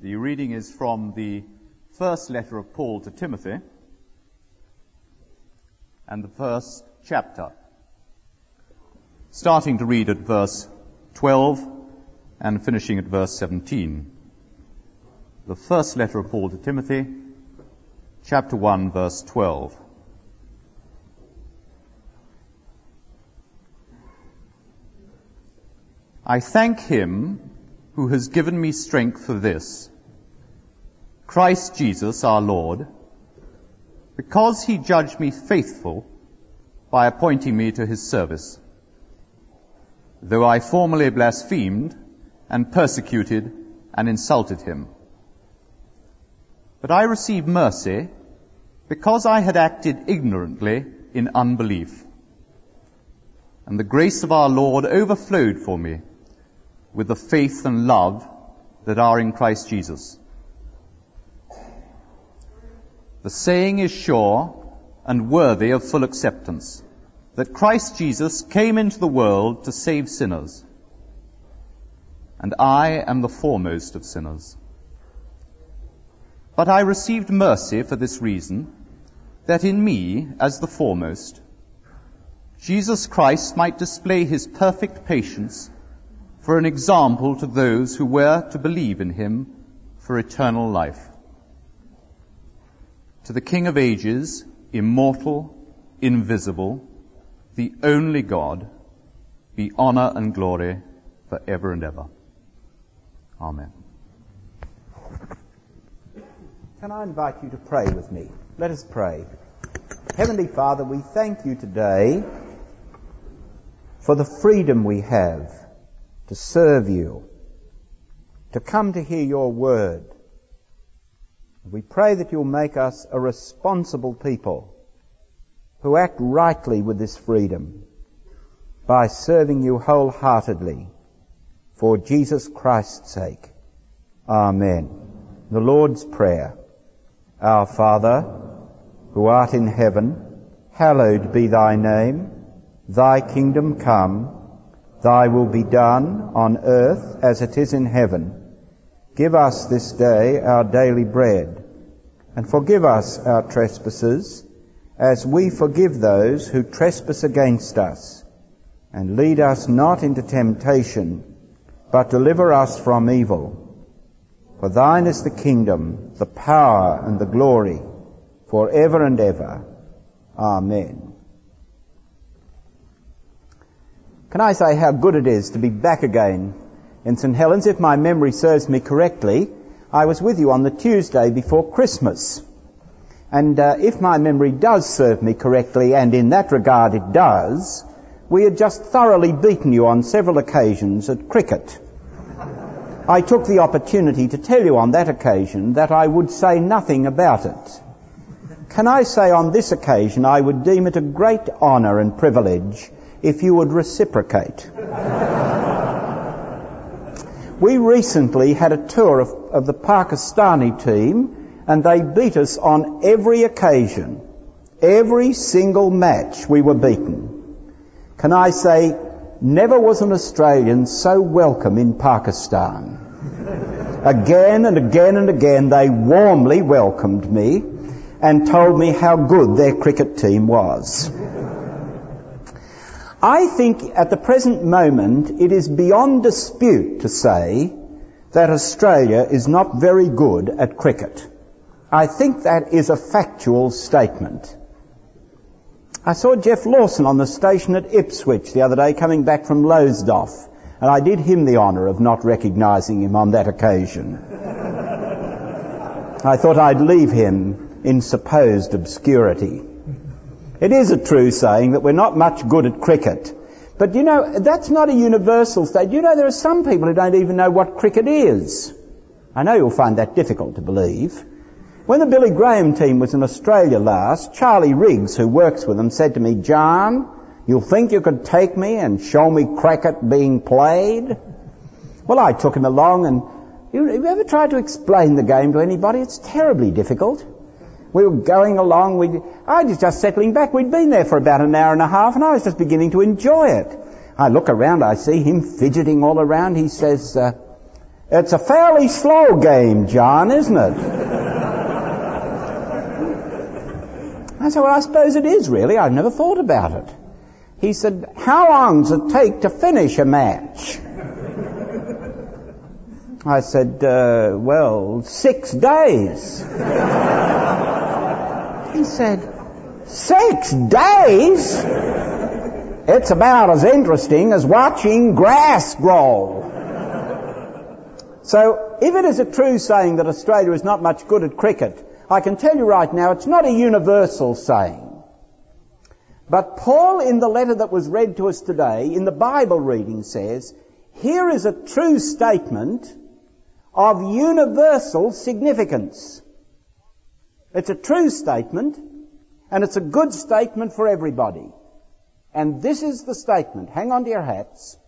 The reading is from the first letter of Paul to Timothy and the first chapter, starting to read at verse 12 and finishing at verse 17. The first letter of Paul to Timothy, chapter 1, verse 12. I thank him who has given me strength for this, Christ Jesus our Lord, because he judged me faithful by appointing me to his service, though I formerly blasphemed and persecuted and insulted him. But I received mercy because I had acted ignorantly in unbelief, and the grace of our Lord overflowed for me with the faith and love that are in Christ Jesus. The saying is sure and worthy of full acceptance, that Christ Jesus came into the world to save sinners, and I am the foremost of sinners. But I received mercy for this reason, that in me, as the foremost, Jesus Christ might display his perfect patience for an example to those who were to believe in him for eternal life. To the King of ages, immortal, invisible, the only God, be honor and glory for ever and ever. Amen. Can I invite you to pray with me? Let us pray. Heavenly Father, we thank you today for the freedom we have to serve you, to come to hear your word. We pray that you'll make us a responsible people who act rightly with this freedom by serving you wholeheartedly for Jesus Christ's sake. Amen. The Lord's Prayer. Our Father, who art in heaven, hallowed be thy name. Thy kingdom come. Thy will be done on earth as it is in heaven. Give us this day our daily bread, and forgive us our trespasses, as we forgive those who trespass against us. And lead us not into temptation, but deliver us from evil. For thine is the kingdom, the power, and the glory, for ever and ever. Amen. Can I say how good it is to be back again in St. Helens? If my memory serves me correctly, I was with you on the Tuesday before Christmas. And if my memory does serve me correctly, and in that regard it does, we had just thoroughly beaten you on several occasions at cricket. I took the opportunity to tell you on that occasion that I would say nothing about it. Can I say on this occasion I would deem it a great honour and privilege if you would reciprocate. We recently had a tour of the Pakistani team, and they beat us on every occasion. Every single match we were beaten. Can I say, never was an Australian so welcome in Pakistan. Again and again and again they warmly welcomed me and told me how good their cricket team was. I think at the present moment it is beyond dispute to say that Australia is not very good at cricket. I think that is a factual statement. I saw Jeff Lawson on the station at Ipswich the other day coming back from Lowestoft, and I did him the honour of not recognising him on that occasion. I thought I'd leave him in supposed obscurity. It is a true saying that we're not much good at cricket. But you know, that's not a universal state. You know, there are some people who don't even know what cricket is. I know you'll find that difficult to believe. When the Billy Graham team was in Australia last, Charlie Riggs, who works with them, said to me, "John, you think you could take me and show me cricket being played?" Well, I took him along, and you ever tried to explain the game to anybody? It's terribly difficult. We were going along, I was just settling back. We'd been there for about an hour and a half, and I was just beginning to enjoy it. I look around, I see him fidgeting all around. He says, It's a fairly slow game, John, isn't it? I said, well, I suppose it is, really. I've never thought about it. He said, how long does it take to finish a match? I said, well, 6 days. He said, 6 days? It's about as interesting as watching grass grow. So, if it is a true saying that Australia is not much good at cricket, I can tell you right now it's not a universal saying. But Paul, in the letter that was read to us today, in the Bible reading, says, here is a true statement of universal significance. It's a true statement, and it's a good statement for everybody. And this is the statement. Hang on to your hats.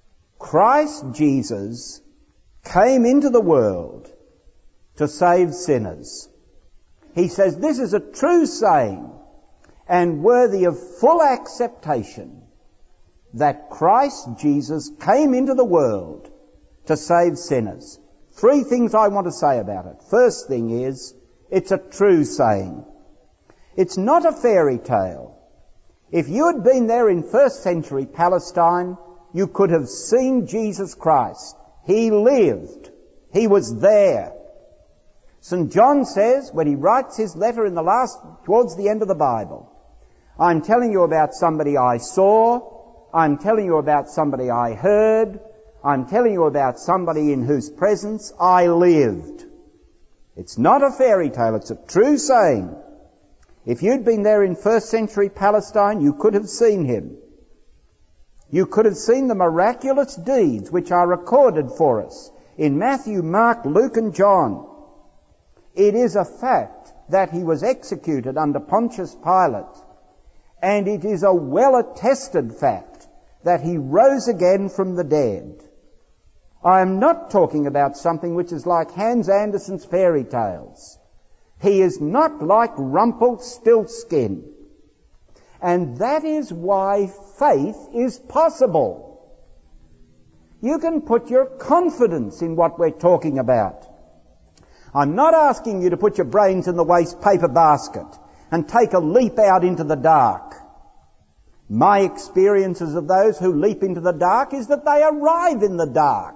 Christ Jesus came into the world to save sinners. He says this is a true saying and worthy of full acceptation, that Christ Jesus came into the world to save sinners. 3 things I want to say about it. First thing is, it's a true saying. It's not a fairy tale. If you had been there in first century Palestine, you could have seen Jesus Christ. He lived. He was there. St. John says, when he writes his letter towards the end of the Bible, I'm telling you about somebody I saw, I'm telling you about somebody I heard, I'm telling you about somebody in whose presence I lived. It's not a fairy tale, it's a true saying. If you'd been there in first century Palestine, you could have seen him. You could have seen the miraculous deeds which are recorded for us in Matthew, Mark, Luke and John. It is a fact that he was executed under Pontius Pilate, and it is a well-attested fact that he rose again from the dead. I am not talking about something which is like Hans Andersen's fairy tales. He is not like Rumpelstiltskin. And that is why faith is possible. You can put your confidence in what we're talking about. I'm not asking you to put your brains in the waste paper basket and take a leap out into the dark. My experiences of those who leap into the dark is that they arrive in the dark.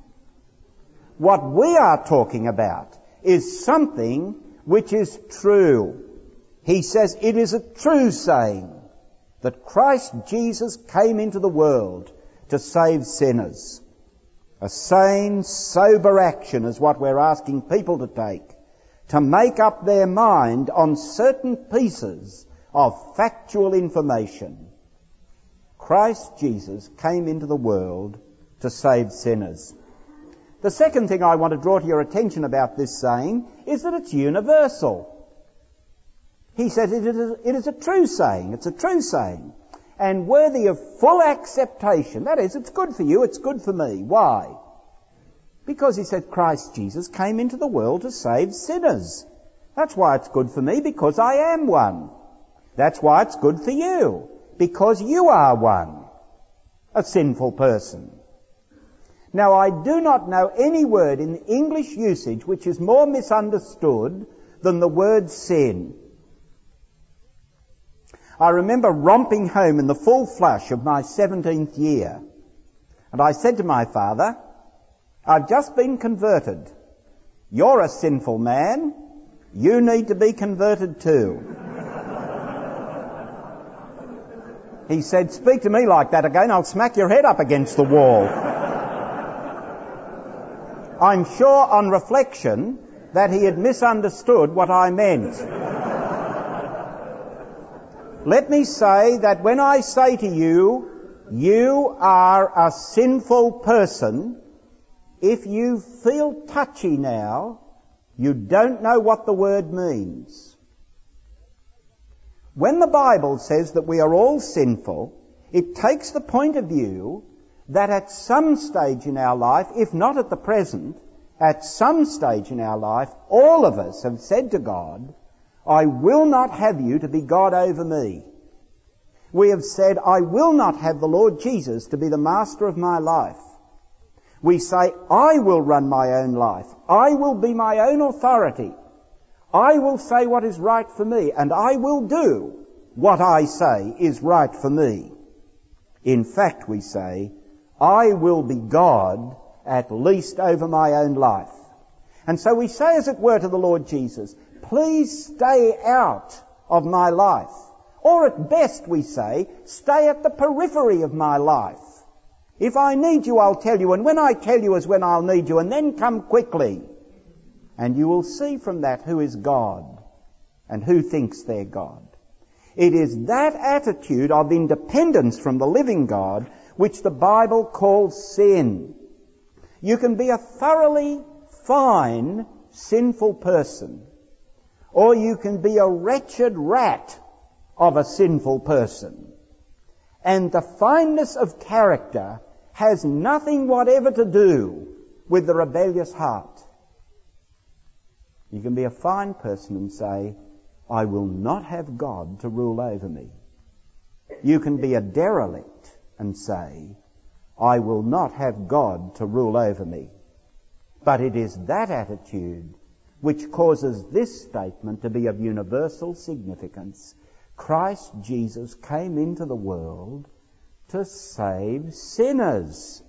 What we are talking about is something which is true. He says it is a true saying that Christ Jesus came into the world to save sinners. A sane, sober action is what we're asking people to take, to make up their mind on certain pieces of factual information. Christ Jesus came into the world to save sinners. The second thing I want to draw to your attention about this saying is that it's universal. He says it is a true saying. It's a true saying. And worthy of full acceptation. That is, it's good for you, it's good for me. Why? Because he said Christ Jesus came into the world to save sinners. That's why it's good for me, because I am one. That's why it's good for you, because you are one, a sinful person. Now, I do not know any word in the English usage which is more misunderstood than the word sin. I remember romping home in the full flush of my 17th year, and I said to my father, I've just been converted. You're a sinful man. You need to be converted too. He said, speak to me like that again, I'll smack your head up against the wall. I'm sure on reflection that he had misunderstood what I meant. Let me say that when I say to you, you are a sinful person, if you feel touchy now, you don't know what the word means. When the Bible says that we are all sinful, it takes the point of view that at some stage in our life, if not at the present, at some stage in our life, all of us have said to God, I will not have you to be God over me. We have said, I will not have the Lord Jesus to be the master of my life. We say, I will run my own life. I will be my own authority. I will say what is right for me, and I will do what I say is right for me. In fact, we say, I will be God, at least over my own life. And so we say, as it were, to the Lord Jesus, please stay out of my life. Or at best, we say, stay at the periphery of my life. If I need you, I'll tell you, and when I tell you is when I'll need you, and then come quickly. And you will see from that who is God and who thinks they're God. It is that attitude of independence from the living God which the Bible calls sin. You can be a thoroughly fine, sinful person, or you can be a wretched rat of a sinful person. And the fineness of character has nothing whatever to do with the rebellious heart. You can be a fine person and say, I will not have God to rule over me. You can be a derelict and say, I will not have God to rule over me. But it is that attitude which causes this statement to be of universal significance. Christ Jesus came into the world to save sinners.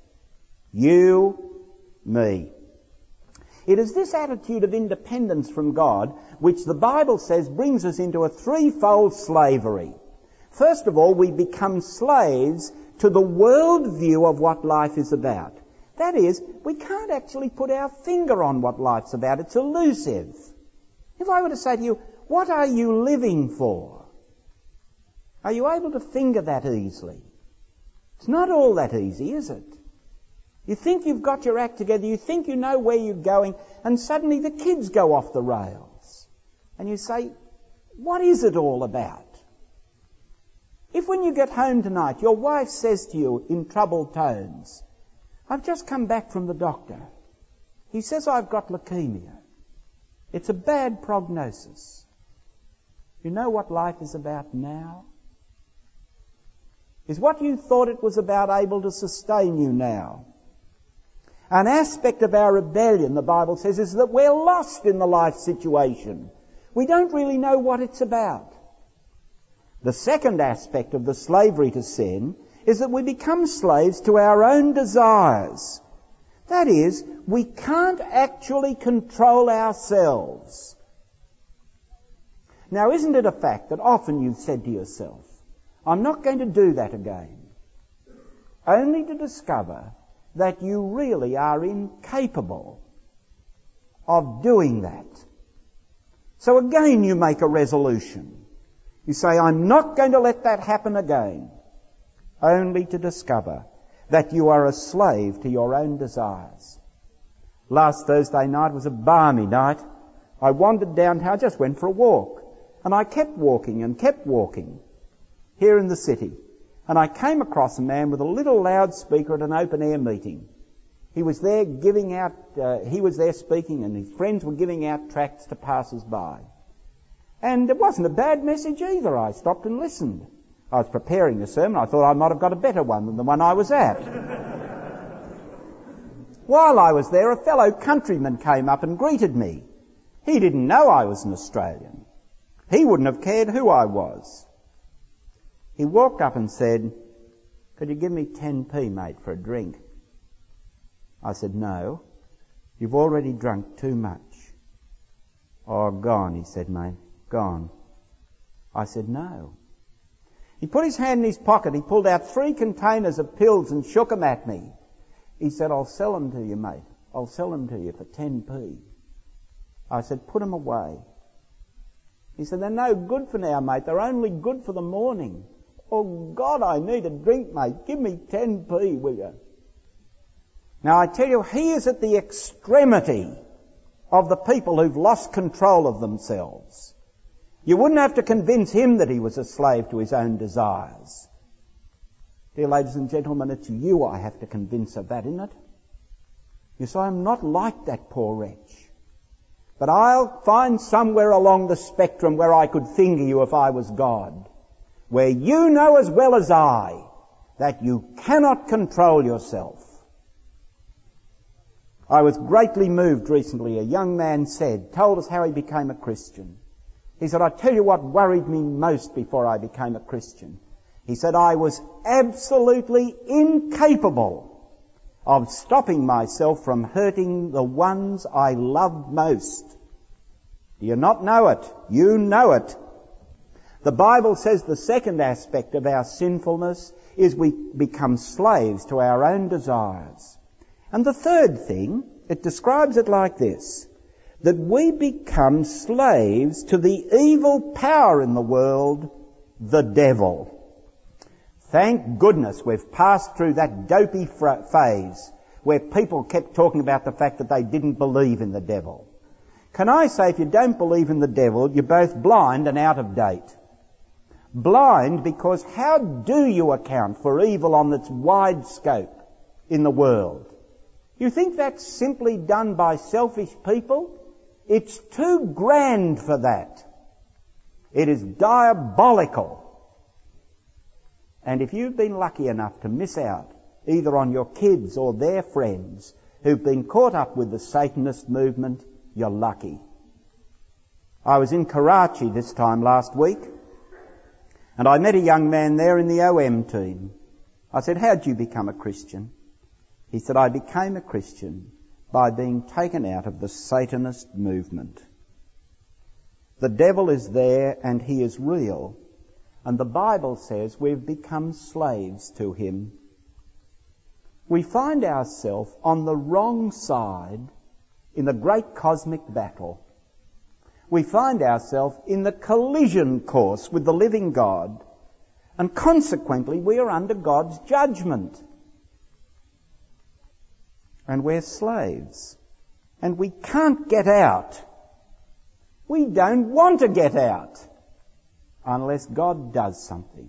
You, me. It is this attitude of independence from God which the Bible says brings us into a threefold slavery. First of all, we become slaves to the world view of what life is about. That is, we can't actually put our finger on what life's about. It's elusive. If I were to say to you, what are you living for? Are you able to finger that easily? It's not all that easy, is it? You think you've got your act together, you think you know where you're going, and suddenly the kids go off the rails. And you say, what is it all about? If when you get home tonight, your wife says to you in troubled tones, I've just come back from the doctor. He says I've got leukemia. It's a bad prognosis. You know what life is about now? Is what you thought it was about able to sustain you now? An aspect of our rebellion, the Bible says, is that we're lost in the life situation. We don't really know what it's about. The second aspect of the slavery to sin is that we become slaves to our own desires. That is, we can't actually control ourselves. Now, isn't it a fact that often you've said to yourself, I'm not going to do that again, only to discover that you really are incapable of doing that. So again you make a resolution. You say, I'm not going to let that happen again, only to discover that you are a slave to your own desires. Last Thursday night was a balmy night. I wandered downtown, just went for a walk, and I kept walking here in the city. And I came across a man with a little loudspeaker at an open-air meeting. He was there speaking, and his friends were giving out tracts to passers-by. And it wasn't a bad message either. I stopped and listened. I was preparing the sermon. I thought I might have got a better one than the one I was at. While I was there, a fellow countryman came up and greeted me. He didn't know I was an Australian. He wouldn't have cared who I was. He walked up and said, could you give me 10p, mate, for a drink? I said, no, you've already drunk too much. Oh, gone, he said, mate, gone. I said, no. He put his hand in his pocket, he pulled out 3 containers of pills and shook them at me. He said, I'll sell them to you, mate. I'll sell them to you for 10p. I said, put them away. He said, they're no good for now, mate. They're only good for the morning. Oh, God, I need a drink, mate. Give me 10p, will you? Now, I tell you, he is at the extremity of the people who've lost control of themselves. You wouldn't have to convince him that he was a slave to his own desires. Dear ladies and gentlemen, it's you I have to convince of that, isn't it? You say, I'm not like that poor wretch. But I'll find somewhere along the spectrum where I could finger you if I was God, where you know as well as I that you cannot control yourself. I was greatly moved recently. A young man told us how he became a Christian. He said, I tell you what worried me most before I became a Christian. He said, I was absolutely incapable of stopping myself from hurting the ones I loved most. Do you not know it? You know it. The Bible says the second aspect of our sinfulness is we become slaves to our own desires. And the third thing, it describes it like this, that we become slaves to the evil power in the world, the devil. Thank goodness we've passed through that dopey phase where people kept talking about the fact that they didn't believe in the devil. Can I say, if you don't believe in the devil, you're both blind and out of date. Blind because how do you account for evil on its wide scope in the world? You think that's simply done by selfish people? It's too grand for that. It is diabolical. And if you've been lucky enough to miss out either on your kids or their friends who've been caught up with the Satanist movement, you're lucky. I was in Karachi this time last week, and I met a young man there in the OM team. I said, how'd you become a Christian? He said, I became a Christian by being taken out of the Satanist movement. The devil is there and he is real. And the Bible says we've become slaves to him. We find ourselves on the wrong side in the great cosmic battle. We find ourselves in the collision course with the living God, and consequently we are under God's judgment. And we're slaves. And we can't get out. We don't want to get out unless God does something.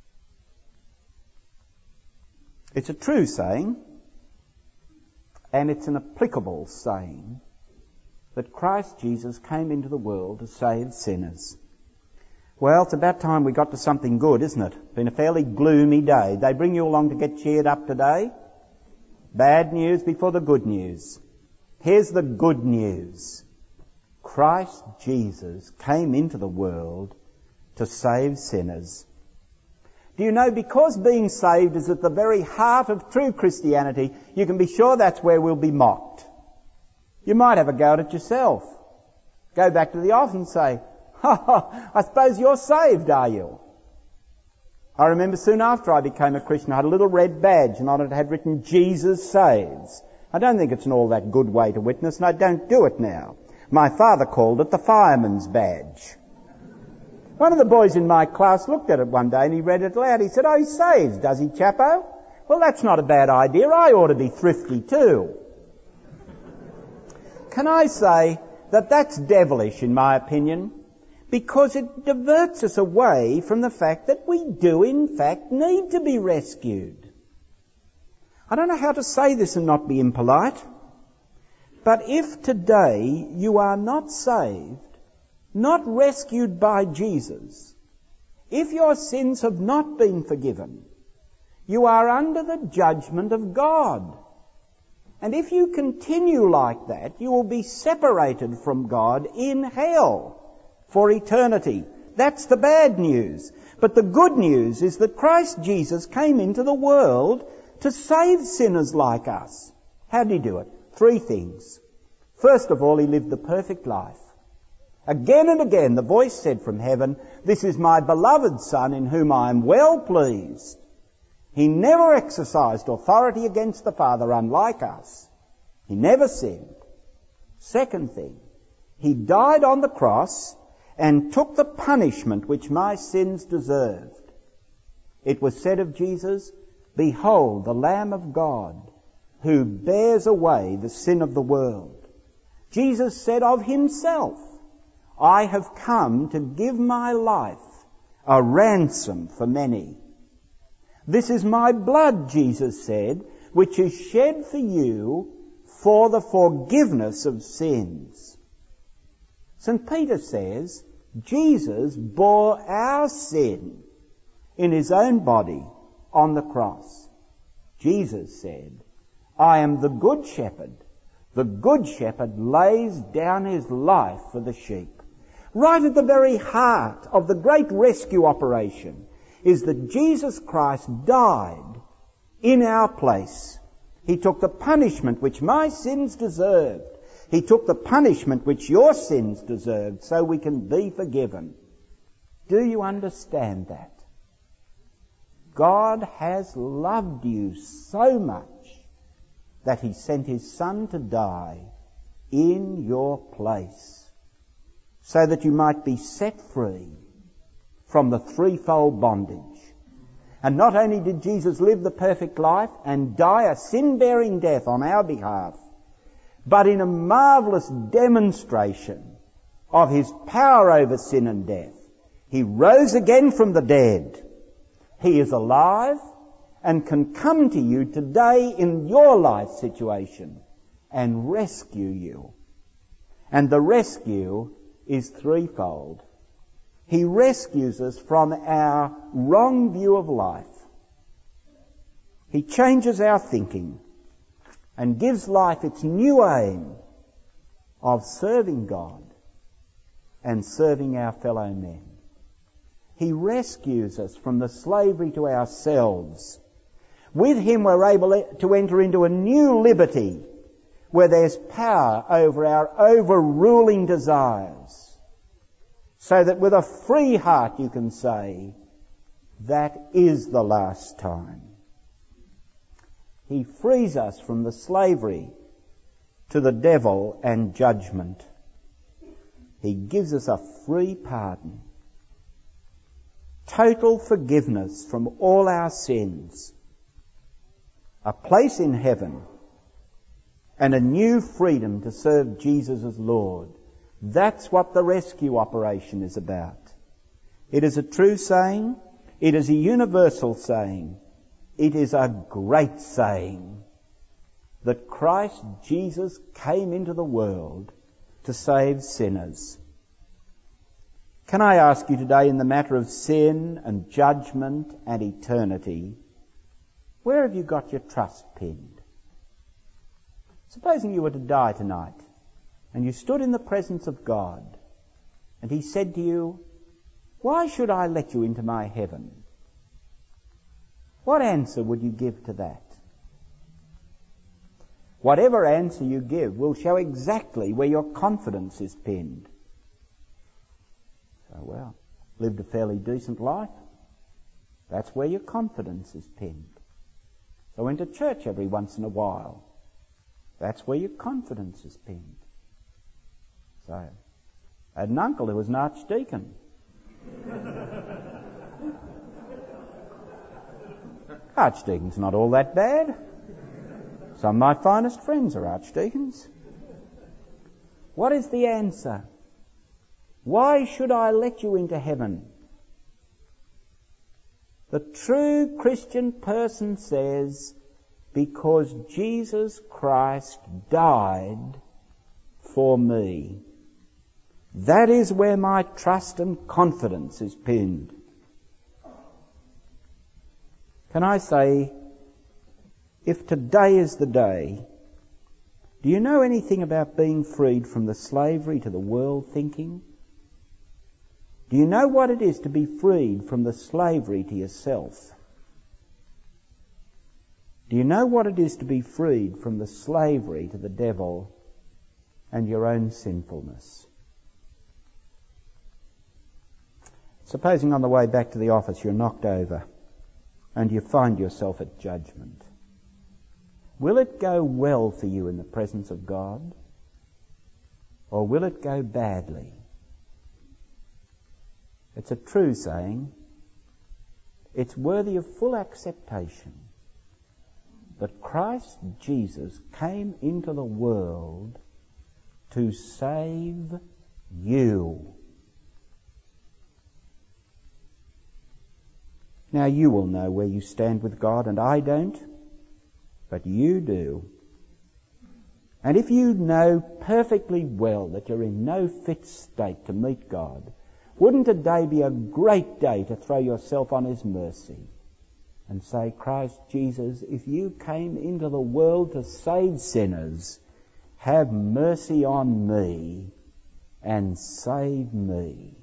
It's a true saying, and it's an applicable saying, that Christ Jesus came into the world to save sinners. Well, it's about time we got to something good, isn't it? It's been a fairly gloomy day. They bring you along to get cheered up today? Bad news before the good news. Here's the good news. Christ Jesus came into the world to save sinners. Do you know, because being saved is at the very heart of true Christianity, you can be sure that's where we'll be mocked. You might have a go at it yourself. Go back to the office and say, I suppose you're saved, are you? I remember soon after I became a Christian, I had a little red badge and on it had written, Jesus saves. I don't think it's an all that good way to witness, and I don't do it now. My father called it the fireman's badge. One of the boys in my class looked at it one day and he read it aloud. He said, oh, he saves, does he, Chapo? Well, that's not a bad idea. I ought to be thrifty too. Can I say that that's devilish, in my opinion, because it diverts us away from the fact that we do, in fact, need to be rescued. I don't know how to say this and not be impolite, but if today you are not saved, not rescued by Jesus, if your sins have not been forgiven, you are under the judgment of God. And if you continue like that, you will be separated from God in hell for eternity. That's the bad news. But the good news is that Christ Jesus came into the world to save sinners like us. How did he do it? 3 things. First of all, he lived the perfect life. Again and again the voice said from heaven, this is my beloved Son in whom I am well pleased. He never exercised authority against the Father, unlike us. He never sinned. Second thing, he died on the cross and took the punishment which my sins deserved. It was said of Jesus, behold the Lamb of God who bears away the sin of the world. Jesus said of himself, I have come to give my life a ransom for many. This is my blood, Jesus said, which is shed for you for the forgiveness of sins. St. Peter says, Jesus bore our sin in his own body on the cross. Jesus said, I am the good shepherd. The Good Shepherd lays down his life for the sheep. Right at the very heart of the great rescue operation is that Jesus Christ died in our place. He took the punishment which my sins deserved. He took the punishment which your sins deserved so we can be forgiven. Do you understand that? God has loved you so much that he sent his Son to die in your place so that you might be set free from the threefold bondage. And not only did Jesus live the perfect life and die a sin-bearing death on our behalf, but in a marvellous demonstration of his power over sin and death, he rose again from the dead. He is alive and can come to you today in your life situation and rescue you. And the rescue is threefold. He rescues us from our wrong view of life. He changes our thinking and gives life its new aim of serving God and serving our fellow men. He rescues us from the slavery to ourselves. With him we're able to enter into a new liberty where there's power over our overruling desires. So that with a free heart you can say, that is the last time. He frees us from the slavery to the devil and judgment. He gives us a free pardon. Total forgiveness from all our sins. A place in heaven. And a new freedom to serve Jesus as Lord. That's what the rescue operation is about. It is a true saying. It is a universal saying. It is a great saying that Christ Jesus came into the world to save sinners. Can I ask you today, in the matter of sin and judgment and eternity, where have you got your trust pinned? Supposing you were to die tonight and you stood in the presence of God and he said to you, why should I let you into my heaven? What answer would you give to that? Whatever answer you give will show exactly where your confidence is pinned. So, well, lived a fairly decent life. That's where your confidence is pinned. So went to church every once in a while. That's where your confidence is pinned. So, I had an uncle who was an archdeacon. Archdeacon's not all that bad. Some of my finest friends are archdeacons. What is the answer? Why should I let you into heaven? The true Christian person says, because Jesus Christ died for me. That is where my trust and confidence is pinned. Can I say, if today is the day, do you know anything about being freed from the slavery to the world thinking? Do you know what it is to be freed from the slavery to yourself? Do you know what it is to be freed from the slavery to the devil and your own sinfulness? Supposing on the way back to the office you're knocked over and you find yourself at judgment. Will it go well for you in the presence of God? Or will it go badly? It's a true saying. It's worthy of full acceptation that Christ Jesus came into the world to save you. Now you will know where you stand with God, and I don't, but you do. And if you know perfectly well that you're in no fit state to meet God, wouldn't today be a great day to throw yourself on his mercy and say, Christ Jesus, if you came into the world to save sinners, have mercy on me and save me.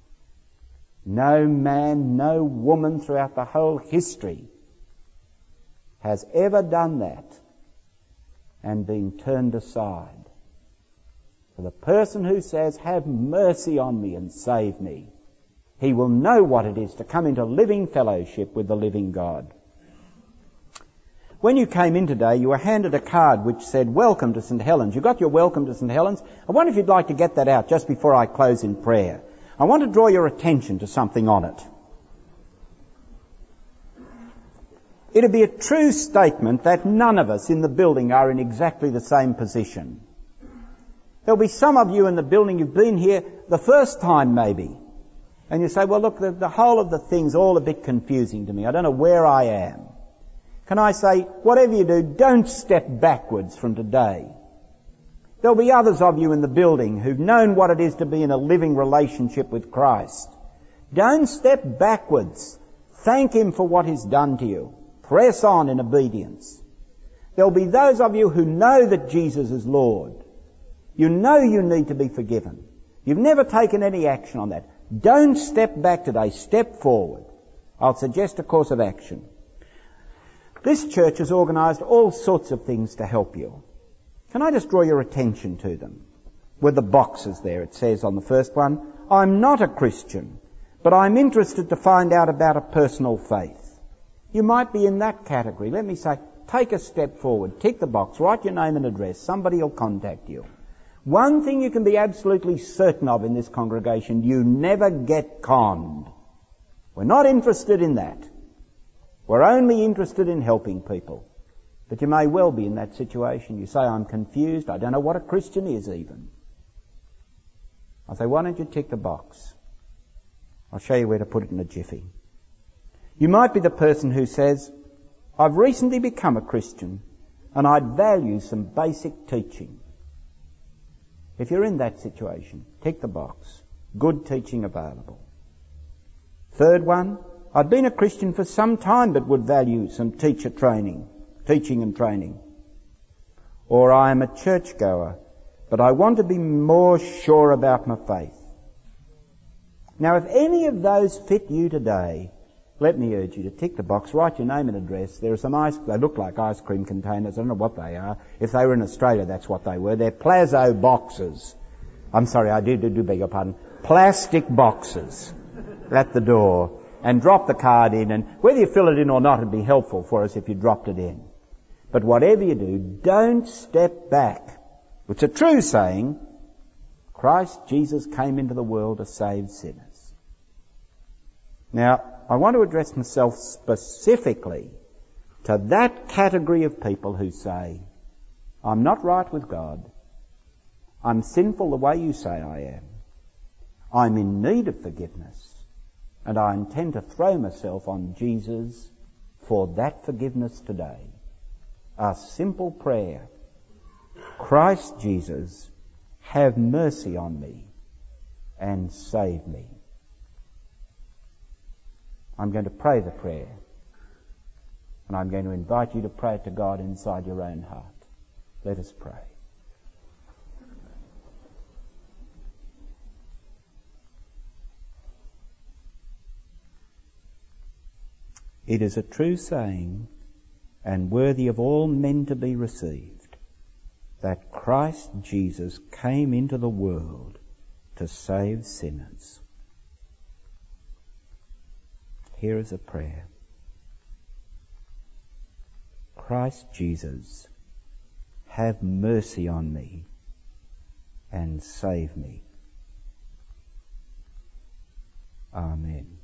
No man, no woman throughout the whole history has ever done that and been turned aside. For the person who says, have mercy on me and save me, he will know what it is to come into living fellowship with the living God. When you came in today, you were handed a card which said, welcome to St. Helens. You got your welcome to St. Helens? I wonder if you'd like to get that out just before I close in prayer. I want to draw your attention to something on it. It'd be a true statement that none of us in the building are in exactly the same position. There'll be some of you in the building who've been here the first time maybe. And you say, well, look, the whole of the thing's all a bit confusing to me. I don't know where I am. Can I say, whatever you do, don't step backwards from today. There'll be others of you in the building who've known what it is to be in a living relationship with Christ. Don't step backwards. Thank Him for what He's done to you. Press on in obedience. There'll be those of you who know that Jesus is Lord. You know you need to be forgiven. You've never taken any action on that. Don't step back today. Step forward. I'll suggest a course of action. This church has organised all sorts of things to help you. Can I just draw your attention to them? With the boxes there, it says on the first one, I'm not a Christian, but I'm interested to find out about a personal faith. You might be in that category. Let me say, take a step forward, tick the box, write your name and address, somebody will contact you. One thing you can be absolutely certain of in this congregation, you never get conned. We're not interested in that. We're only interested in helping people. But you may well be in that situation. You say, I'm confused. I don't know what a Christian is even. I say, why don't you tick the box? I'll show you where to put it in a jiffy. You might be the person who says, I've recently become a Christian and I'd value some basic teaching. If you're in that situation, tick the box. Good teaching available. Third one, I've been a Christian for some time but would value some teaching and training. Or I am a churchgoer, but I want to be more sure about my faith. Now, if any of those fit you today, let me urge you to tick the box, write your name and address. There are some they look like ice cream containers. I don't know what they are. If they were in Australia, that's what they were. They're Plazo boxes. I'm sorry, I do beg your pardon. Plastic boxes at the door. And drop the card in, and whether you fill it in or not, it'd be helpful for us if you dropped it in. But whatever you do, don't step back. It's a true saying, Christ Jesus came into the world to save sinners. Now, I want to address myself specifically to that category of people who say, I'm not right with God. I'm sinful the way you say I am. I'm in need of forgiveness. And I intend to throw myself on Jesus for that forgiveness today. A simple prayer. Christ Jesus, have mercy on me and save me. I'm going to pray the prayer. And I'm going to invite you to pray it to God inside your own heart. Let us pray. It is a true saying, and worthy of all men to be received, that Christ Jesus came into the world to save sinners. Here is a prayer. Christ Jesus, have mercy on me and save me. Amen.